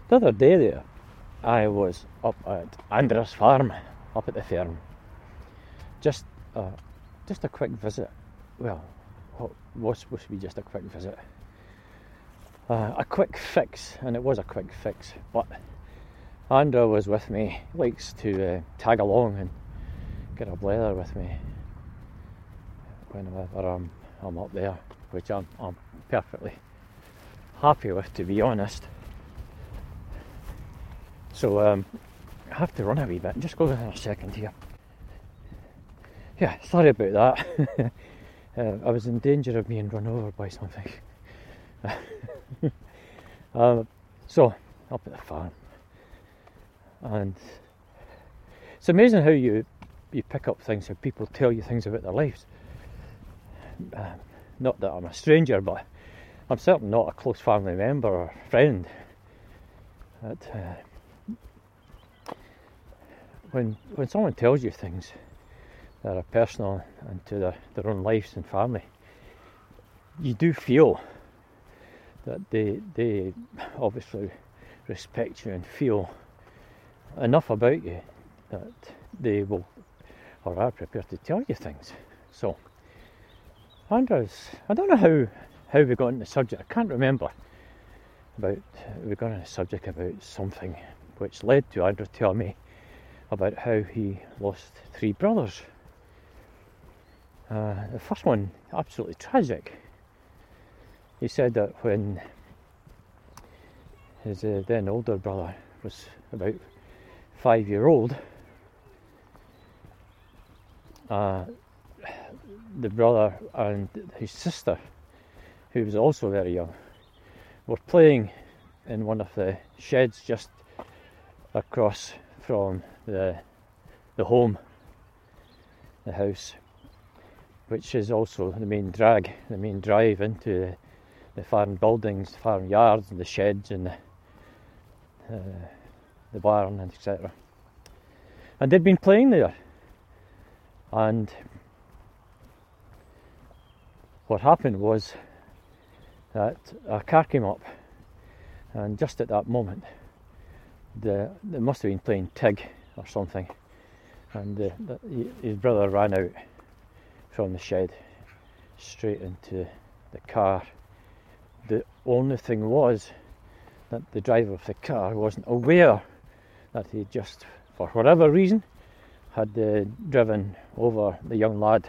The other day there, I was up at Andrew's farm, up at the farm. Just a quick visit. Well, what was supposed to be just a quick visit. A quick fix, and it was a quick fix, but Andrew was with me. He likes to tag along and get a blether with me whenever I'm up there, which I'm perfectly happy with, to be honest. So I have to run a wee bit. Just go in a second here. Yeah, sorry about that. I was in danger of being run over by something. So, up at the farm. And it's amazing how you pick up things, how people tell you things about their lives. Not that I'm a stranger, but I'm certainly not a close family member or friend. When someone tells you things that are personal and to their own lives and family, you do feel that they obviously respect you and feel enough about you that they will or are prepared to tell you things. So Andrew's, I don't know how we got on the subject. I can't remember we got on a subject about something which led to Andrew telling me about how he lost 3 brothers. The first one, absolutely tragic. He said that when his then older brother was about 5-year-old, the brother and his sister, who was also very young, were playing in one of the sheds just across from the home, the house, which is also the main drive into the farm buildings, farm yards, and the sheds, and the barn, and etc. And they'd been playing there, and what happened was that a car came up, and just at that moment, they must have been playing Tig or something, and his brother ran out from the shed straight into the car. The only thing was that the driver of the car wasn't aware that he just, for whatever reason, had driven over the young lad.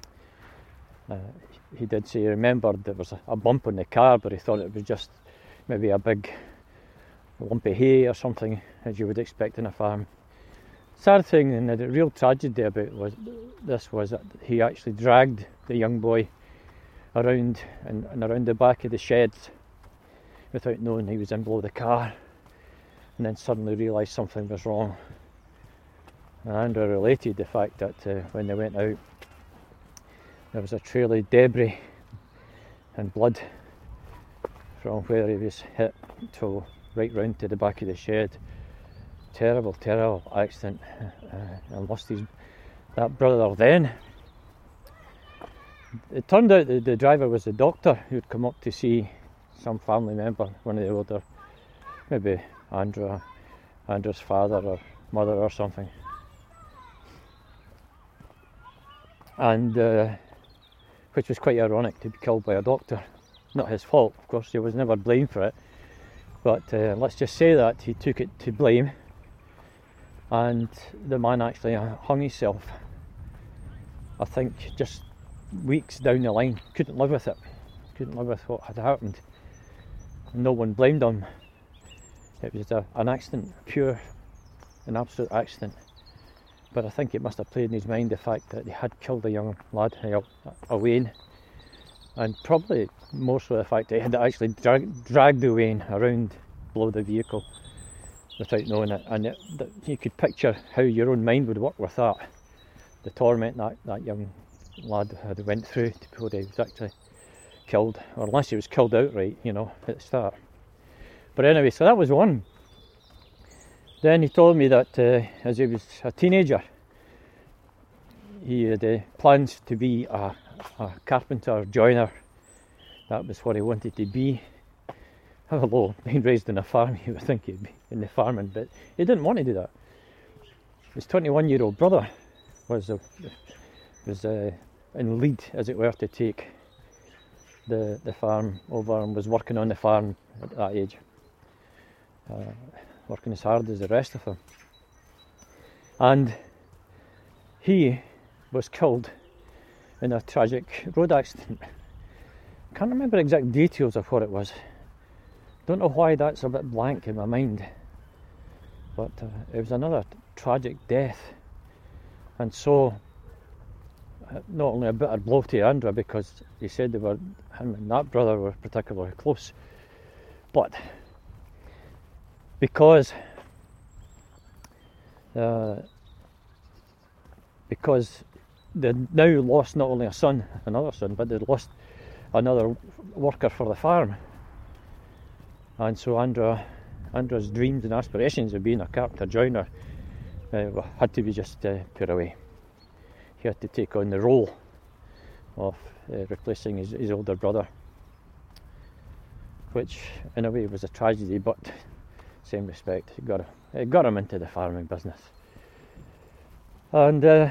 He did say he remembered there was a bump on the car, but he thought it was just maybe a big lump of hay or something, as you would expect in a farm. Sad thing, and the real tragedy about this was that he actually dragged the young boy around and around the back of the sheds without knowing he was in below the car, and then suddenly realised something was wrong. And Andrew related the fact that when they went out, there was a trail of debris and blood from where he was hit to right round to the back of the shed. Terrible accident, and lost that brother then. It turned out that the driver was a doctor who'd come up to see some family member, one of the older, maybe Andrew's father or mother or something. And which was quite ironic, to be killed by a doctor. Not his fault, of course, he was never blamed for it, but let's just say that he took it to blame, and the man actually hung himself, I think, just weeks down the line. Couldn't live with what had happened. No one blamed him. It was an accident, an absolute accident. But I think it must have played in his mind the fact that he had killed a young lad, Owain, and probably more so the fact that he had actually dragged Owain around below the vehicle without knowing it. And you could picture how your own mind would work with that, the torment that young lad had went through before he was actually killed, or unless he was killed outright, at the start. But anyway, so that was one. Then he told me that as he was a teenager, he had plans to be a carpenter, joiner. That was what he wanted to be. although being raised in a farm, you would think he'd be in the farming, but he didn't want to do that. His 21-year-old brother was in lead, as it were, to take the farm over, and was working on the farm at that age, working as hard as the rest of them. And he was killed in a tragic road accident. Can't remember exact details of what it was. Don't know why that's a bit blank in my mind. But it was another tragic death. And so, not only a bitter blow to Andra, because he said him and that brother were particularly close, but because they'd now lost not only another son, but they'd lost another worker for the farm. And so Andra's dreams and aspirations of being a carpenter joiner had to be just put away. He had to take on the role of replacing his older brother, which in a way was a tragedy, but same respect, it got him into the farming business. And the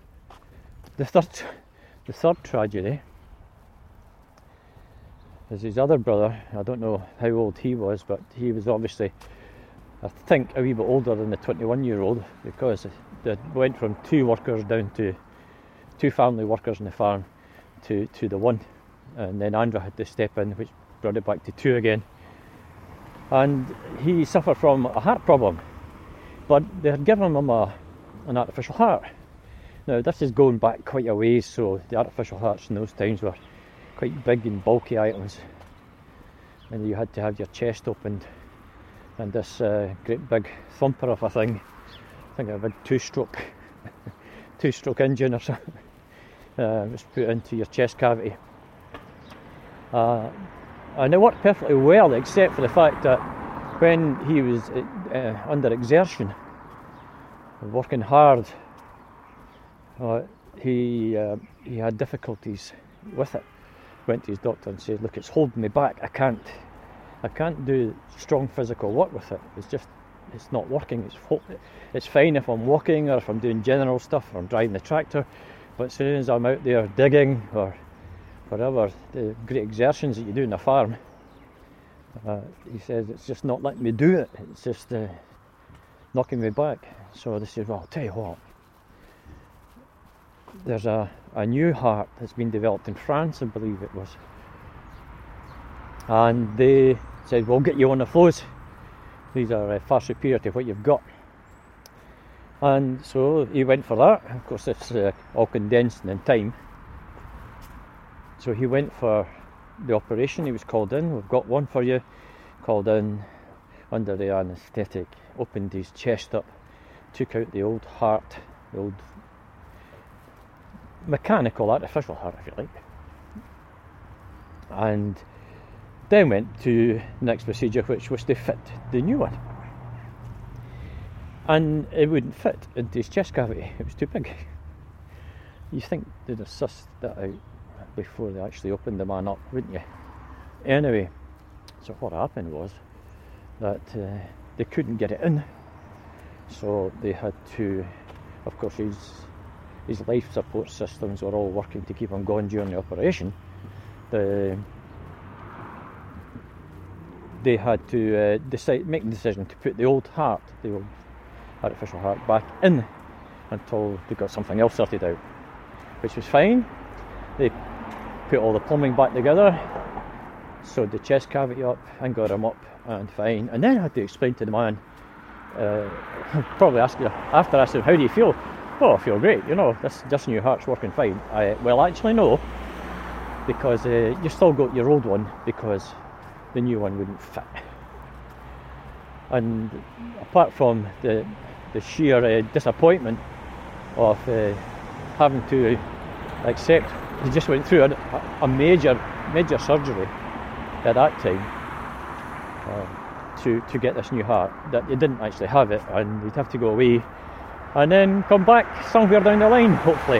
third tragedy is his other brother. I don't know how old he was, but he was obviously, I think, a wee bit older than the 21-year-old, because they went from 2 workers down to 2 family workers in the farm to the 1, and then Andra had to step in, which brought it back to 2 again. And he suffered from a heart problem, but they had given him an artificial heart. Now this is going back quite a ways, so the artificial hearts in those times were quite big and bulky items, and you had to have your chest opened, and this great big thumper of a thing, I think a big two-stroke engine or something, was put into your chest cavity, and it worked perfectly well, except for the fact that when he was under exertion, working hard, he had difficulties with it. Went to his doctor and said, "Look, it's holding me back. I can't do strong physical work with it. It's not working. It's fine if I'm walking or if I'm doing general stuff or I'm driving the tractor, but as soon as I'm out there digging or whatever, the great exertions that you do in a farm," he says, "it's just not letting me do it. It's just knocking me back." So they said, "Well, I'll tell you what. There's a new heart that's been developed in France, I believe it was, and they said, we'll get you one of those. These are far superior to what you've got." And so he went for that. Of course, it's all condensed in time. So he went for the operation. He was called in. "We've got one for you." Called in under the anaesthetic, opened his chest up, took out the old heart, the old mechanical artificial heart, if you like, and then went to the next procedure, which was to fit the new one. And it wouldn't fit into his chest cavity, it was too big. You think they'd have sussed that out before they actually opened the man up, wouldn't you? Anyway, so what happened was that they couldn't get it in, so they had to, of course, his life support systems were all working to keep him going during the operation. They had to make the decision to put the old artificial heart, back in until they got something else sorted out, which was fine. They put all the plumbing back together, sewed the chest cavity up and got him up and fine. And then I had to explain to the man, probably after I said, "How do you feel?" "Oh, I feel great, this new heart's working fine." Well, actually no, because you still got your old one because the new one wouldn't fit. And apart from the sheer disappointment of having to accept, he just went through a major surgery at that time to get this new heart, that he didn't actually have it, and he'd have to go away and then come back somewhere down the line, hopefully.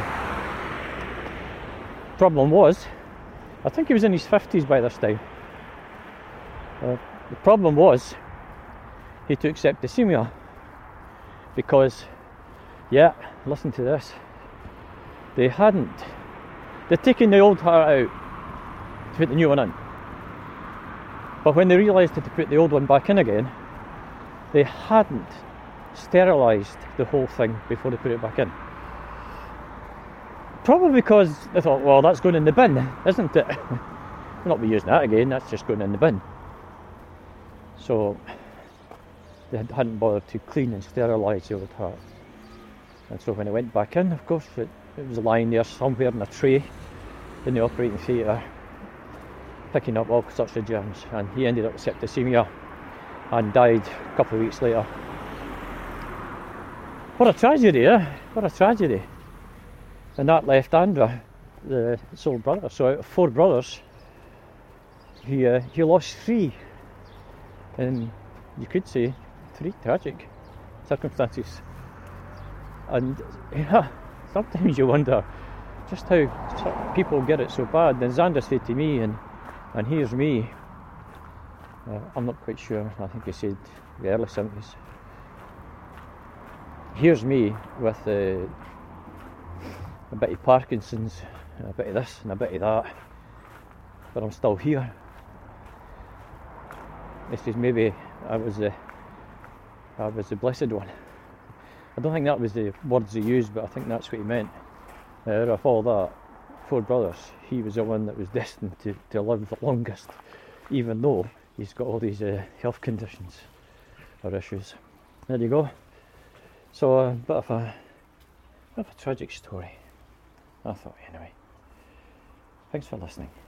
Problem was, I think he was in his 50s by this time. The problem was he took septicemia because, yeah, listen to this, they'd taken the old heart out to put the new one in. But when they realised that to put the old one back in again, they hadn't sterilised the whole thing before they put it back in. Probably because they thought, well, that's going in the bin, isn't it? We'll not be using that again, that's just going in the bin. So they hadn't bothered to clean and sterilise the old heart. And so when it went back in, of course, it was lying there somewhere in a tray in the operating theatre, picking up all sorts of germs, and he ended up with septicemia and died a couple of weeks later. What a tragedy, eh? What a tragedy. And that left Andrew, the sole brother. So out of 4 brothers, he lost 3. And you could say 3 tragic circumstances. And yeah, sometimes you wonder just how people get it so bad. And Xander said to me, and here's me, I'm not quite sure, I think he said the early 70s. Here's me with a bit of Parkinson's, and a bit of this and a bit of that, but I'm still here. He says maybe I was the blessed one. I don't think that was the words he used, but I think that's what he meant. Out of all that 4 brothers, he was the one that was destined to live the longest, even though he's got all these health conditions or issues. There you go. So a bit of a tragic story, I thought, anyway. Thanks for listening.